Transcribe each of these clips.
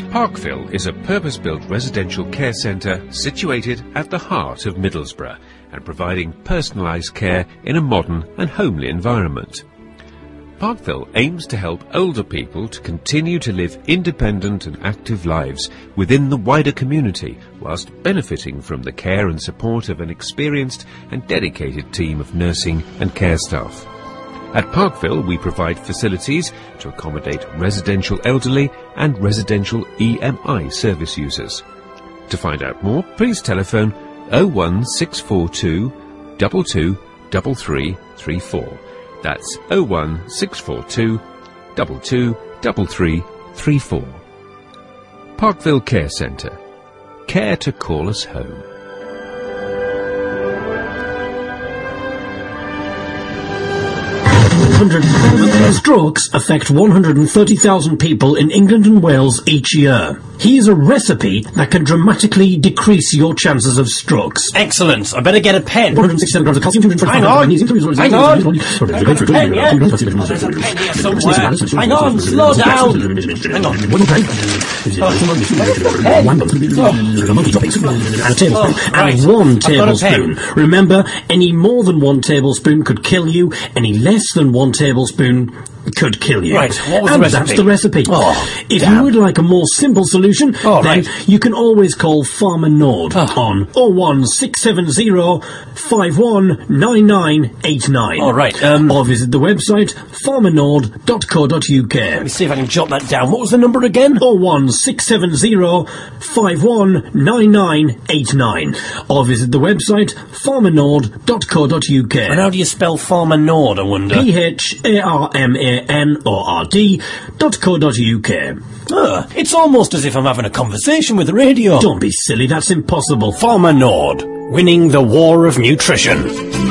Parkville is a purpose-built residential care centre situated at the heart of Middlesbrough and providing personalised care in a modern and homely environment. Parkville aims to help older people to continue to live independent and active lives within the wider community whilst benefiting from the care and support of an experienced and dedicated team of nursing and care staff. At Parkville, we provide facilities to accommodate residential elderly and residential EMI service users. To find out more, please telephone 01642 223334. That's 01642 223334. Parkville Care Centre. Care to call us home. Strokes affect 130,000 people in England and Wales each year. Here's a recipe that can dramatically decrease your chances of strokes. Excellent. I better get a pen. 167 grams of calcium, 225 Hang on. Hang on. I've got a pen, yeah. There's a pen here somewhere. Hang on, slow down. Hang on. And a tablespoon. And 1 tablespoon. Remember, any more than 1 tablespoon could kill you. Any less than 1 tablespoon could kill you. Right, what was the recipe? That's the recipe. Oh, if you would like a more simple solution, then you can always call Farmer Nord on 01670 519989. All right. Or visit the website farmernord.co.uk. Let me see if I can jot that down. What was the number again? 01670 519989. Or visit the website farmernord.co.uk. And how do you spell Farmer Nord, I wonder? PHARMANORD.co.uk. It's almost as if I'm having a conversation with the radio. Don't be silly, that's impossible. Farmer Nord, winning the war of nutrition.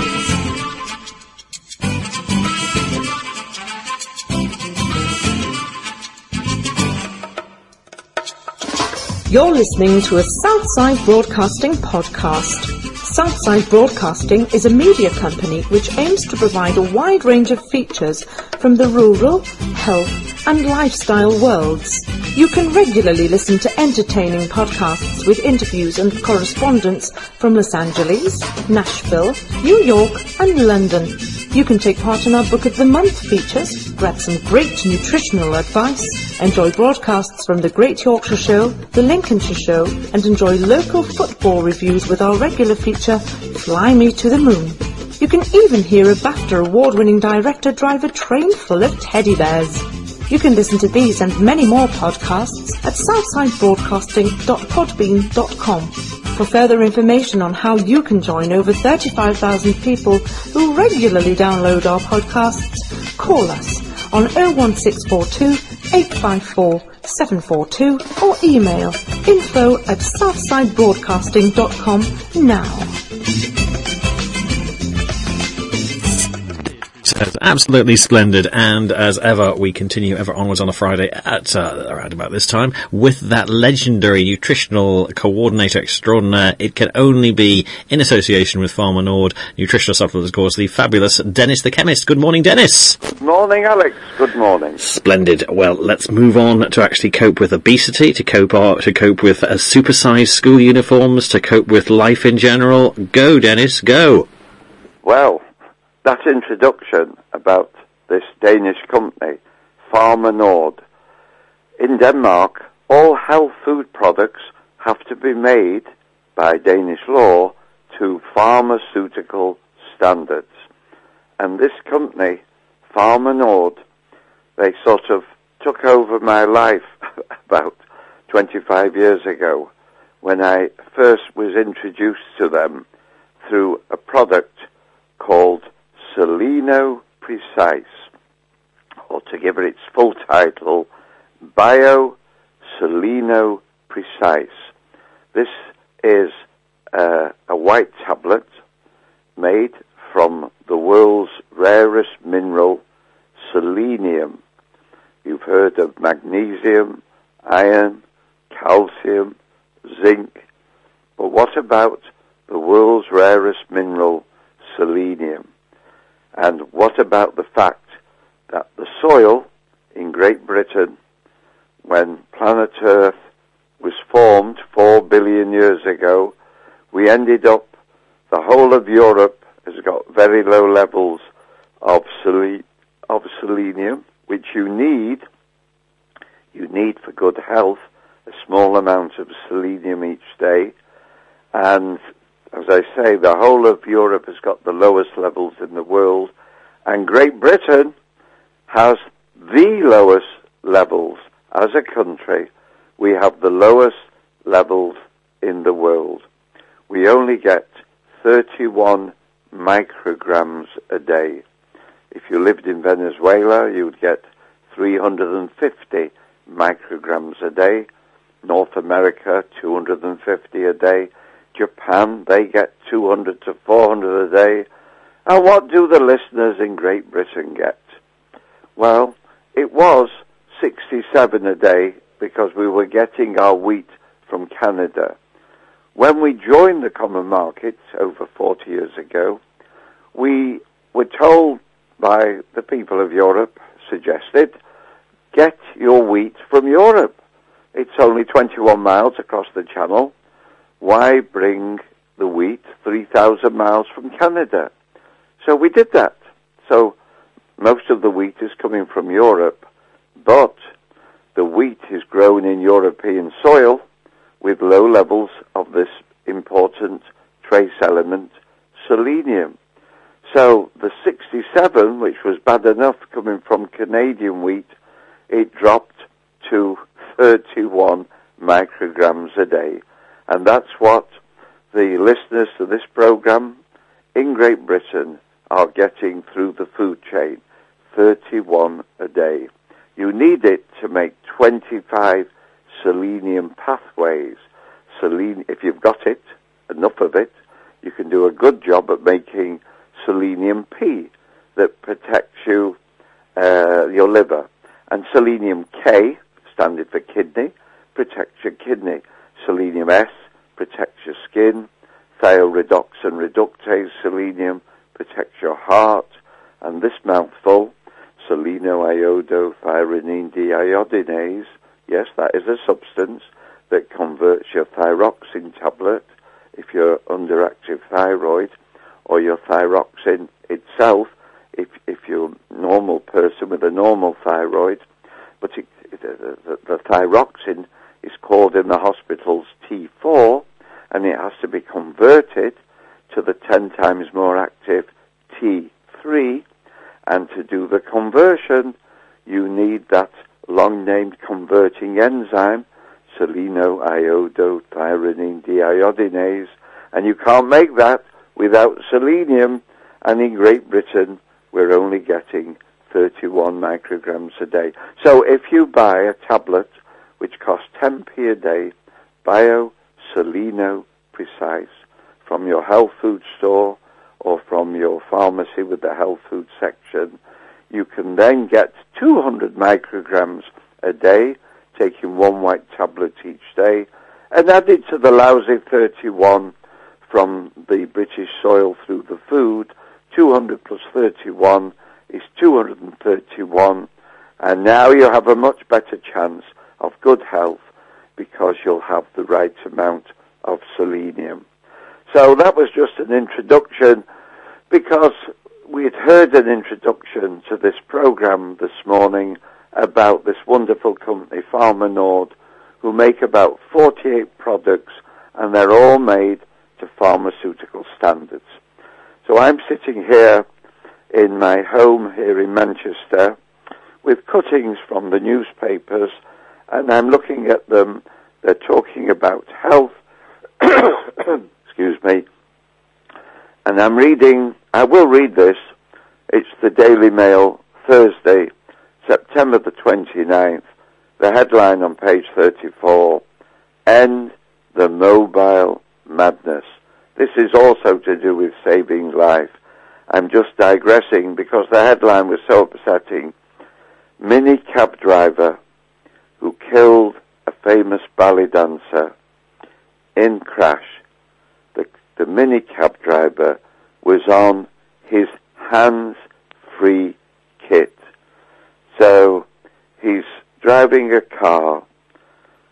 You're listening to a Southside Broadcasting podcast. Southside Broadcasting is a media company which aims to provide a wide range of features from the rural, health and lifestyle worlds. You can regularly listen to entertaining podcasts with interviews and correspondence from Los Angeles, Nashville, New York and London. You can take part in our Book of the Month features, grab some great nutritional advice, enjoy broadcasts from the Great Yorkshire Show, the Lincolnshire Show, and enjoy local football reviews with our regular feature, Fly Me to the Moon. You can even hear a BAFTA award-winning director drive a train full of teddy bears. You can listen to these and many more podcasts at southsidebroadcasting.podbean.com. For further information on how you can join over 35,000 people who regularly download our podcasts, call us on 01642 854 742 or email info@southsidebroadcasting.com now. Absolutely splendid, and as ever we continue ever onwards on a Friday at around about this time with that legendary nutritional coordinator extraordinaire. It can only be in association with Farmer Nord Nutritional Supplements, of course, the fabulous Dennis the Chemist. Good morning, Dennis. Good morning, Alex. Good morning. Splendid. Well, let's move on to actually cope with obesity, to cope with supersized school uniforms, to cope with life in general. Go, Dennis, go. Well, that introduction about this Danish company, Farmer Nord. In Denmark, all health food products have to be made by Danish law to pharmaceutical standards. And this company, Farmer Nord, they sort of took over my life about 25 years ago when I first was introduced to them through a product called Seleno Precise, or to give it its full title, Bio Seleno Precise. This is a white tablet made from the world's rarest mineral, selenium. You've heard of magnesium, iron, calcium, zinc, but what about the world's rarest mineral, selenium? And what about the fact that the soil in Great Britain, when planet Earth was formed 4 billion years ago, we ended up, the whole of Europe has got very low levels of selenium, which you need for good health, a small amount of selenium each day. And as I say, the whole of Europe has got the lowest levels in the world, and Great Britain has the lowest levels. As a country, we have the lowest levels in the world. We only get 31 micrograms a day. If you lived in Venezuela, you would get 350 micrograms a day. North America, 250 a day. Japan, they get 200 to 400 a day. And what do the listeners in Great Britain get? Well, it was 67 a day because we were getting our wheat from Canada. When we joined the common market over 40 years ago, we were told by the people of Europe, suggested, get your wheat from Europe. It's only 21 miles across the channel. Why bring the wheat 3,000 miles from Canada? So we did that. So most of the wheat is coming from Europe, but the wheat is grown in European soil with low levels of this important trace element, selenium. So the 67, which was bad enough coming from Canadian wheat, it dropped to 31 micrograms a day. And that's what the listeners to this program in Great Britain are getting through the food chain, 31 a day. You need it to make 25 selenium pathways. If you've got it, enough of it, you can do a good job at making selenium P that protects your liver. And selenium K, standing for kidney, protects your kidney. Selenium S protects your skin. Thioredoxin reductase selenium protects your heart. And this mouthful, selenoiodothyronine deiodinase, yes, that is a substance that converts your thyroxine tablet if you're underactive thyroid, or your thyroxine itself if you're a normal person with a normal thyroid. But the thyroxine is called in the hospitals T4, and it has to be converted to the 10 times more active T3, and to do the conversion, you need that long-named converting enzyme, selenoiodothyronine deiodinase, and you can't make that without selenium, and in Great Britain, we're only getting 31 micrograms a day. So if you buy a tablet which costs 10p a day, BioSeleno Precise, from your health food store or from your pharmacy with the health food section, you can then get 200 micrograms a day, taking one white tablet each day, and added to the lousy 31 from the British soil through the food. 200 plus 31 is 231, and now you have a much better chance of good health because you'll have the right amount of selenium. So that was just an introduction, because we had heard an introduction to this program this morning about this wonderful company, Pharma Nord, who make about 48 products, and they're all made to pharmaceutical standards. So I'm sitting here in my home here in Manchester with cuttings from the newspapers, and I'm looking at them. They're talking about health, excuse me, and I'm reading, I will read this, it's the Daily Mail, Thursday, September the 29th, the headline on page 34, End the Mobile Madness. This is also to do with saving life. I'm just digressing because the headline was so upsetting. Mini cab driver who killed a famous ballet dancer in crash. The mini cab driver was on his hands-free kit. So he's driving a car.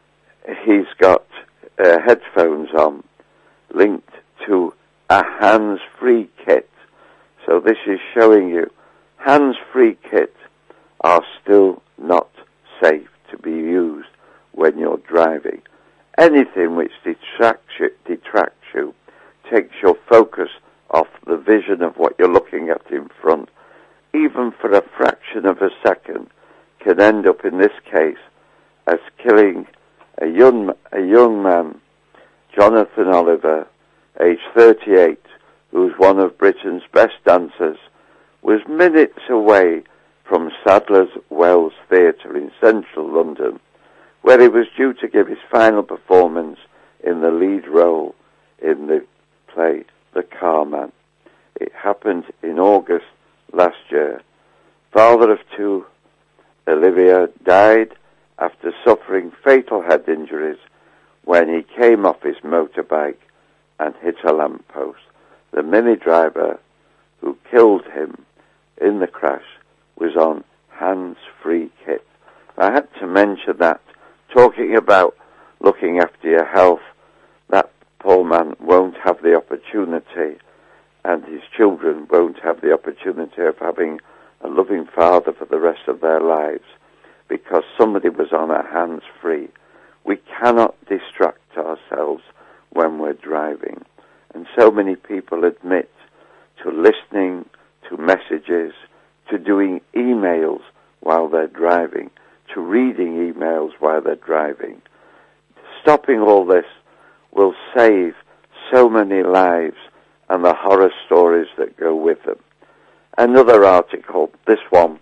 he's got headphones on linked to a hands-free kit. So this is showing you hands-free kits are still not safe to be used when you're driving. Anything which detracts you, takes your focus off the vision of what you're looking at in front, even for a fraction of a second, can end up in this case as killing a young man, Jonathan Oliver, aged 38, who's one of Britain's best dancers, was minutes away from Sadler's Wells Theatre in central London, where he was due to give his final performance in the lead role in the play The Carman. It happened in August last year. Father of two, Olivier, died after suffering fatal head injuries when he came off his motorbike and hit a lamppost. The Mini driver who killed him in the crash was on hands-free kit. I had to mention that, talking about looking after your health, that poor man won't have the opportunity, and his children won't have the opportunity of having a loving father for the rest of their lives, because somebody was on a hands-free. We cannot distract ourselves when we're driving. And so many people admit to listening to messages, to doing emails while they're driving, to reading emails while they're driving. Stopping all this will save so many lives and the horror stories that go with them. Another article, this one.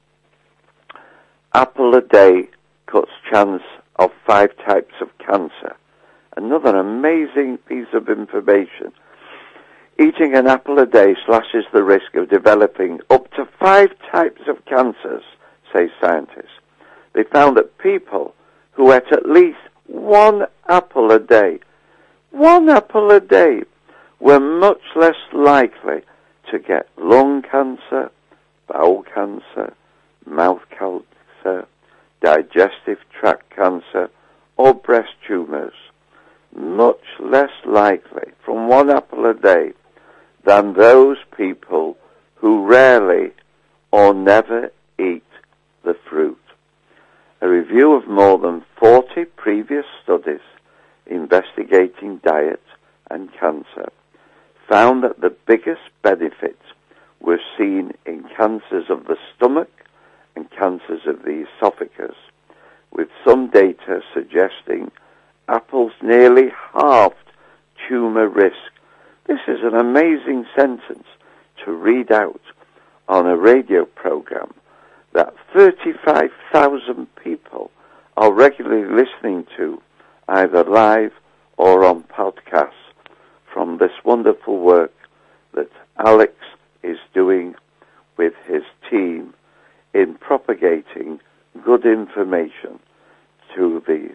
Apple a day cuts chance of 5 types of cancer. Another amazing piece of information. Eating an apple a day slashes the risk of developing up to 5 types of cancers, say scientists. They found that people who ate at least 1 apple a day, 1 apple a day, were much less likely to get lung cancer, bowel cancer, mouth cancer, digestive tract cancer, or breast tumours. Much less likely from 1 apple a day than those people who rarely or never eat the fruit. A review of more than 40 previous studies investigating diet and cancer found that the biggest benefits were seen in cancers of the stomach and cancers of the esophagus, with some data suggesting apples nearly halved tumour risk. This is an amazing sentence to read out on a radio program that 35,000 people are regularly listening to, either live or on podcasts, from this wonderful work that Alex is doing with his team in propagating good information to the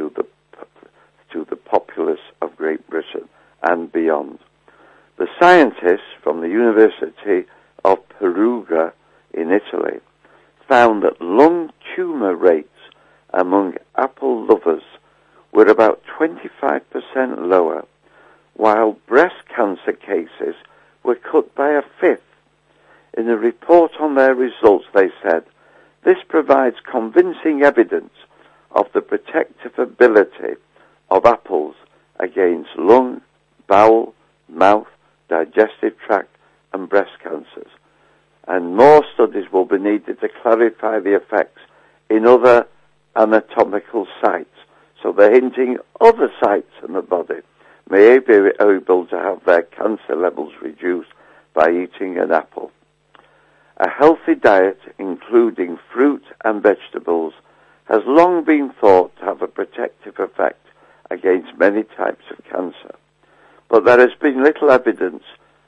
populace of Great Britain and beyond. The scientists from the University of Perugia in Italy found that lung tumour rates among apple lovers were about 25% lower, while breast cancer cases were cut by a fifth. In a report on their results, they said, this provides convincing evidence of the protective ability of apples against lung, bowel, mouth, digestive tract, and breast cancers. And more studies will be needed to clarify the effects in other anatomical sites. So they're hinting other sites in the body may be able to have their cancer levels reduced by eating an apple. A healthy diet, including fruit and vegetables, has long been thought to have a protective effect against many types of cancer. But there has been little evidence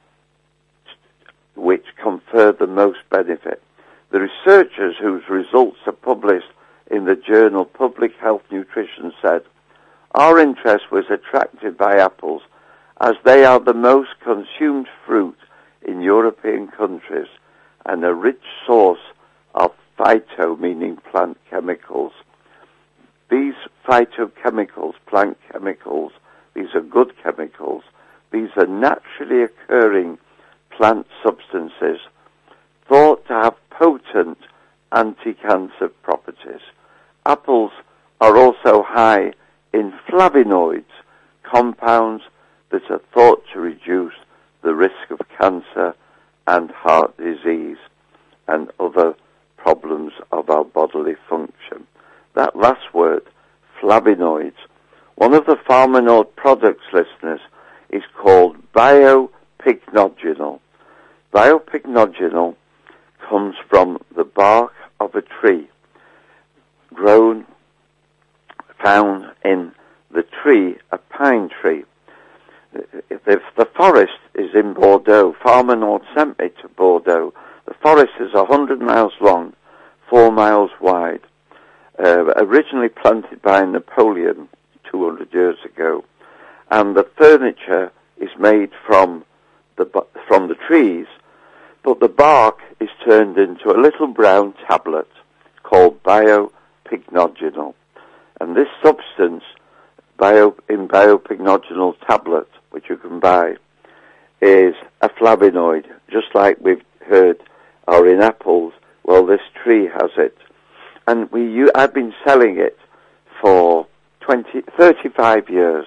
which conferred the most benefit. The researchers whose results are published in the journal Public Health Nutrition said, our interest was attracted by apples as they are the most consumed fruit in European countries and a rich source of phyto, meaning plant chemicals. These phytochemicals, plant chemicals. These are good chemicals. These are naturally occurring plant substances thought to have potent anti-cancer properties. Apples are also high in flavonoids, compounds that are thought to reduce the risk of cancer and heart disease and other problems of our bodily function. That last word, flavonoids. One of the Pharmanord products, listeners, is called biopycnogenol. Biopycnogenol comes from the bark of a tree found in the tree, a pine tree. The forest is in Bordeaux. Pharmanord sent me to Bordeaux. The forest is 100 miles long, 4 miles wide, originally planted by Napoleon 200 years ago. And the furniture is made from the trees, but the bark is turned into a little brown tablet called biopycnogenol. And this substance, in biopycnogenol tablet, which you can buy, is a flavonoid, just like we've heard are in apples. Well, this tree has it. And I've been selling it for 35 years.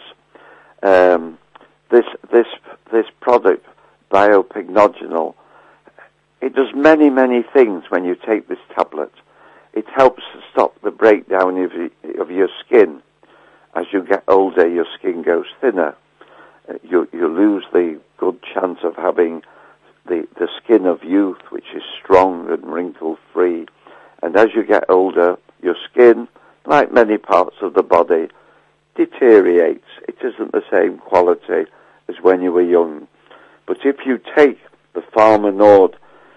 This product, biopycnogenol, it does many, many things when you take this tablet. It helps to stop the breakdown of your skin. As you get older, your skin goes thinner. You lose the good chance of having the skin of youth, which is strong and wrinkle-free. And as you get older, your skin, like many parts of the body, deteriorates. It isn't the same quality as when you were young. But if you take the Pharmanord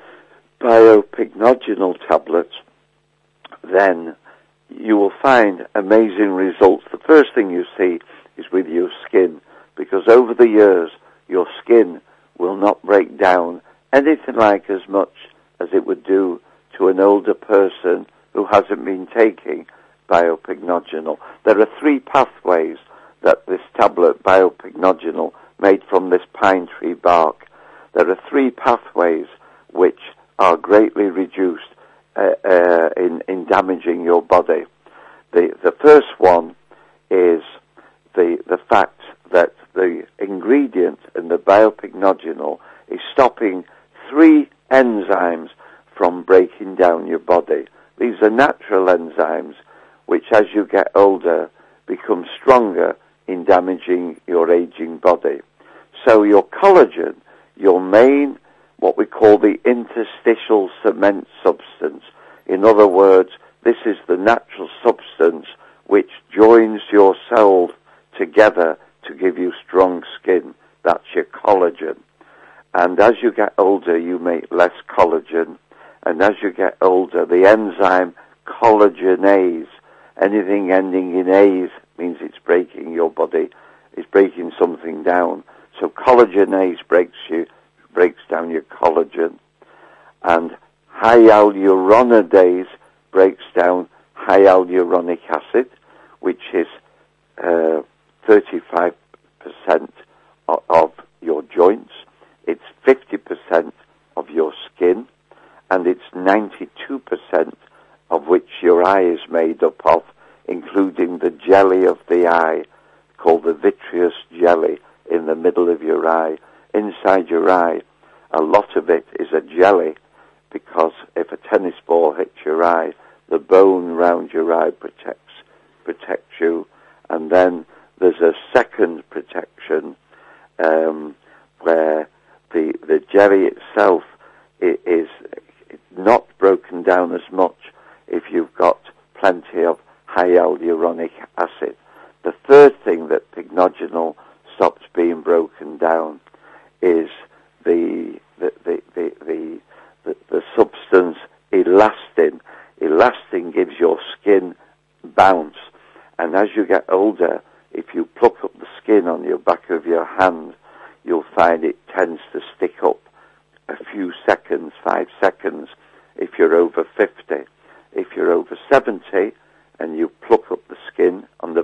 biopycnogenol tablets, then you will find amazing results. The first thing you see is with your skin, because over the years, your skin will not break down anything like as much as it would do to an older person who hasn't been taking biopycnogenol. There are 3 pathways that this tablet, biopycnogenol, made from this pine tree bark, there are 3 pathways which are greatly reduced in damaging your body. The first one is the fact that the ingredient in the biopycnogenol is stopping 3 enzymes from breaking down your body. These are natural enzymes which, as you get older, become stronger in damaging your aging body. So your collagen, your main, what we call the interstitial cement substance. In other words, this is the natural substance which joins your cells together to give you strong skin. That's your collagen. And as you get older, you make less collagen. And as you get older, the enzyme collagenase, anything ending in A's means it's breaking your body, it's breaking something down. So collagenase breaks down your collagen. And hyaluronidase breaks down hyaluronic acid, which is 35% of your joints. It's 50% of your skin, and it's 92% of which your eye is made up of, including the jelly of the eye, called the vitreous jelly in the middle of your eye. Inside your eye, a lot of it is a jelly, because if a tennis ball hits your eye, the bone round your eye protects you. And then there's a second protection where the jelly itself is not broken down as much if you've got plenty of hyaluronic acid. The third thing that pycnogenol stops being broken down is the substance elastin. Elastin gives your skin bounce, and as you get older, if you pluck up the skin on your back of your hand, you'll find it tends to stick up a few seconds, 5 seconds, if you're over 50. If you're over 70 and you pluck up the skin on the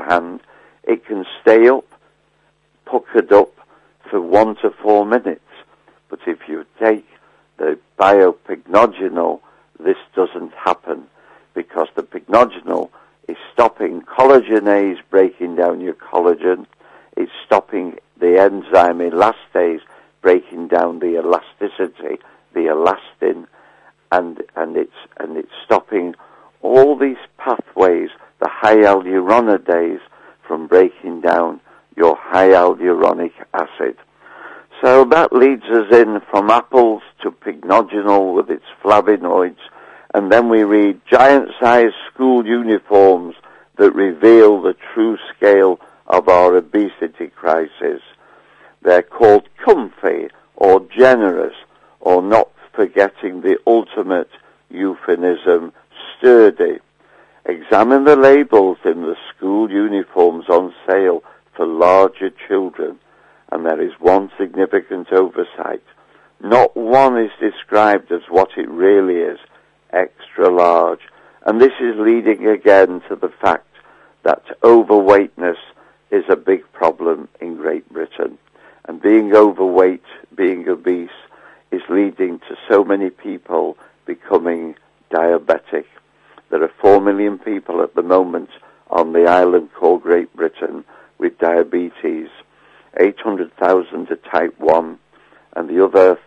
hand, it can stay up, puckered up for 1 to 4 minutes. But if you take the biopycnogenol, this doesn't happen, because the pycnogenol is stopping collagenase breaking down your collagen. It's stopping the enzyme elastase breaking down the elasticity, the elastin, and it's stopping all these pathways, the hyaluronidase, from breaking down your hyaluronic acid. So that leads us in from apples to pycnogenol with its flavonoids, and then we read giant-sized school uniforms that reveal the true scale of our obesity crisis. They're called comfy or generous, or not forgetting the ultimate euphemism, sturdy. Examine the labels in the school uniforms on sale for larger children, and there is one significant oversight. Not one is described as what it really is, extra large. And this is leading again to the fact that overweightness is a big problem in Great Britain. And being overweight, being obese, is leading to so many people becoming diabetic. There are 4 million people at the moment on the island called Great Britain with diabetes. 800,000 are type 1, and the other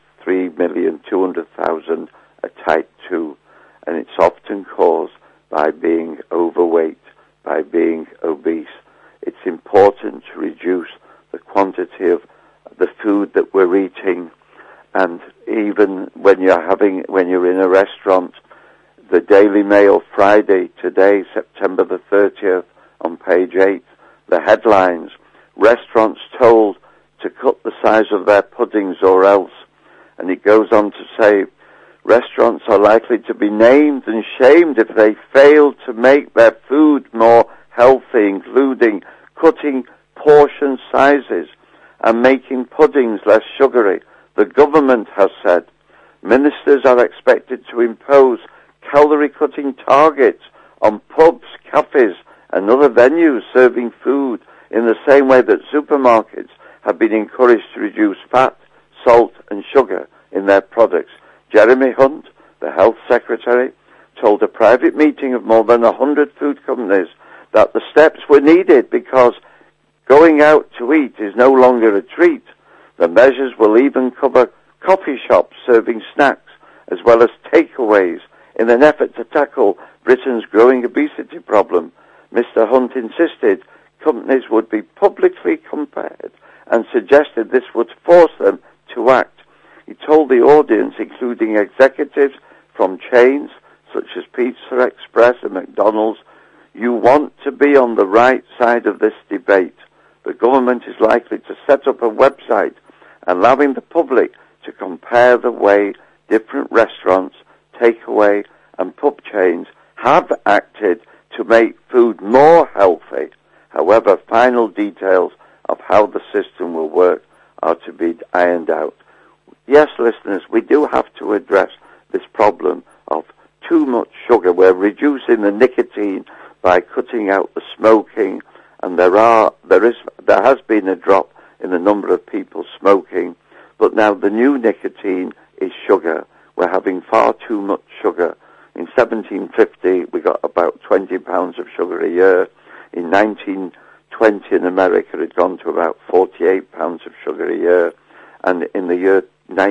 3,200,000 are type 2. And it's often caused by being overweight, by being obese. It's important to reduce the quantity of the food that we're eating. And even when you're in a restaurant, the Daily Mail Friday today, September the 30th, on page 8, the headlines, restaurants told to cut the size of their puddings or else. And it goes on to say, restaurants are likely to be named and shamed if they fail to make their food more healthy, including cutting portion sizes and making puddings less sugary. The government has said ministers are expected to impose calorie-cutting targets on pubs, cafes, and other venues serving food in the same way that supermarkets have been encouraged to reduce fat, salt, and sugar in their products. Jeremy Hunt, the health secretary, told a private meeting of more than 100 food companies that the steps were needed because going out to eat is no longer a treat. The measures will even cover coffee shops serving snacks as well as takeaways in an effort to tackle Britain's growing obesity problem. Mr. Hunt insisted companies would be publicly compared and suggested this would force them to act. He told the audience, including executives from chains such as Pizza Express and McDonald's, you want to be on the right side of this debate. The government is likely to set up a website allowing the public to compare the way different restaurants, takeaway and pub chains have acted to make food more healthy. However, final details of how the system will work are to be ironed out. Yes, listeners, we do have to address this problem of too much sugar. We're reducing the nicotine by cutting out the smoking, and there has been a drop in the number of people smoking, but now the new nicotine is sugar. We're having far too much sugar. In 1750, we got about 20 pounds of sugar a year. In 1920 in America, it had gone to about 48 pounds of sugar a year. And in the year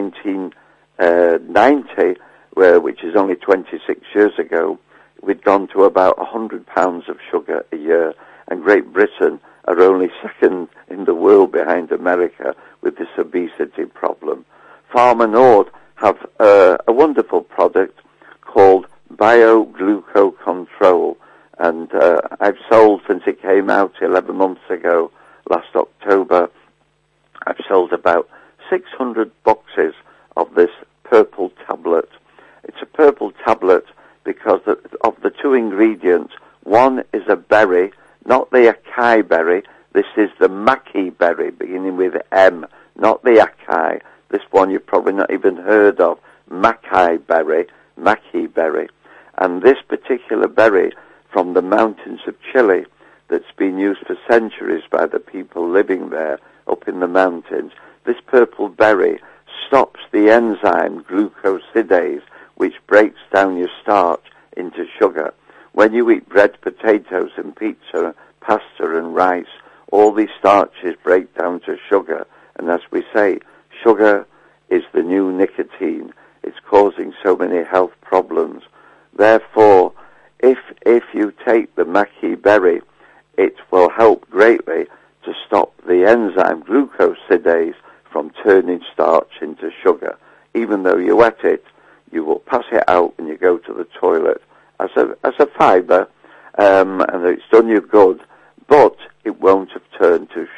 1990, which is only 26 years ago, we'd gone to about 100 pounds of sugar a year. And Great Britain are only second in the world behind America with this obesity problem. Pharma Nord have a wonderful product called BioGlucocontrol, and I've sold, since it came out 11 months ago, last October, I've sold about 600 boxes of this purple tablet. It's a purple tablet because of the two ingredients. One is a berry, not the acai berry. This is the maqui berry, beginning with M, not the acai. This one you've probably not even heard of, maqui berry. And this particular berry from the mountains of Chile that's been used for centuries by the people living there up in the mountains. This purple berry stops the enzyme glucosidase, which breaks down your starch into sugar. When you eat bread, potatoes, and pizza, pasta, and rice, all these starches break down to sugar. And as we say, sugar is the new nicotine. It's causing so many health problems. Therefore, if you take the maqui berry, it will help greatly to stop the enzyme glucosidase from turning starch into sugar. Even though you wet it, you will pass it out when you go to the toilet as a fibre, and it's done you good, but it won't have turned to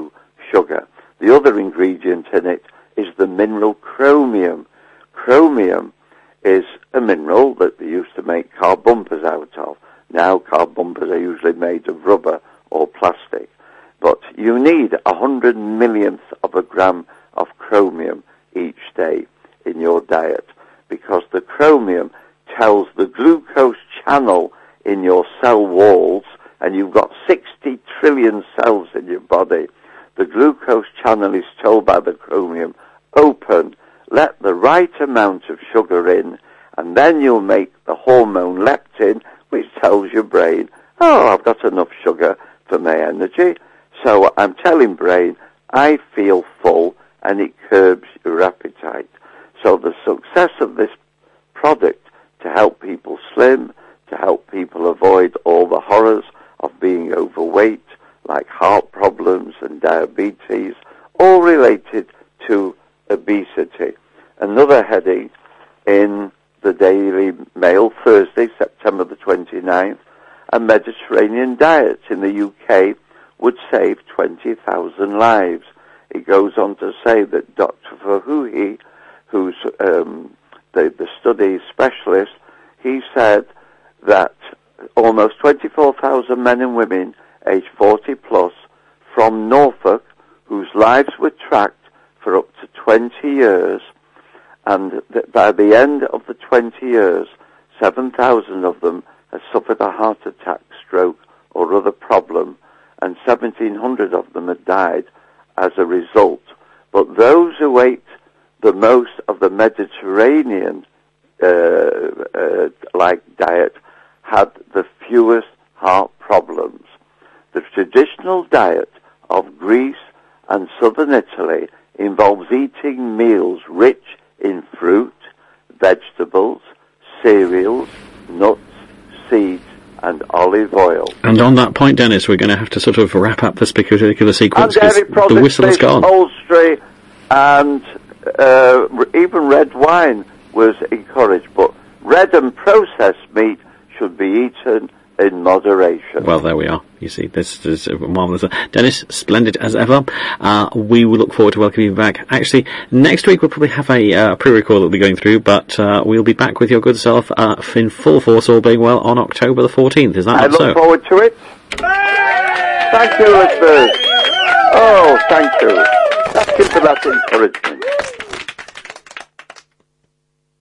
sugar. The other ingredient in it is the mineral chromium. Chromium is a mineral that they used to make car bumpers out of. Now car bumpers are usually made of rubber or plastic. But you need 100 millionth of a gram of chromium each day in your diet, because the chromium tells the glucose channel in your cell walls, and you've got 60 trillion cells in your body. The glucose channel is told by the chromium, open, let the right amount of sugar in, and then you'll make the hormone leptin, which tells your brain, oh, I've got enough sugar for my energy. So I'm telling brain, I feel full, and it curbs your appetite. So the success of this product to help people slim, to help people avoid all the horrors of being overweight, like heart problems and diabetes, all related to obesity. Another heading in the Daily Mail, Thursday, September the 29th, a Mediterranean diet in the UK would save 20,000 lives. It goes on to say that Dr. Fahouhi, who's the study specialist, he said that almost 24,000 men and women aged 40 plus from Norfolk, whose lives were tracked for up to 20 years, and that by the end of the 20 years, 7,000 of them had suffered a heart attack, stroke, or other problem, and 1,700 of them had died as a result. But those who ate the most of the Mediterranean like diet had the fewest heart problems. The traditional diet of Greece and southern Italy involves eating meals rich in fruit, vegetables, cereals, nuts, seeds, and olive oil. And on that point, Dennis, we're going to have to sort of wrap up this particular sequence and because the whistle has gone. Upholstery and even red wine was encouraged, but red and processed meat should be eaten in moderation. Well, there we are. You see, this is marvellous. Dennis, splendid as ever. We will look forward to welcoming you back. Actually, next week we'll probably have a pre-record that we'll be going through, but we'll be back with your good self in full force, all being well, on October the 14th. Is that not so? I look forward to it. Thank you, listeners. Oh, thank you. Thank you for that encouragement.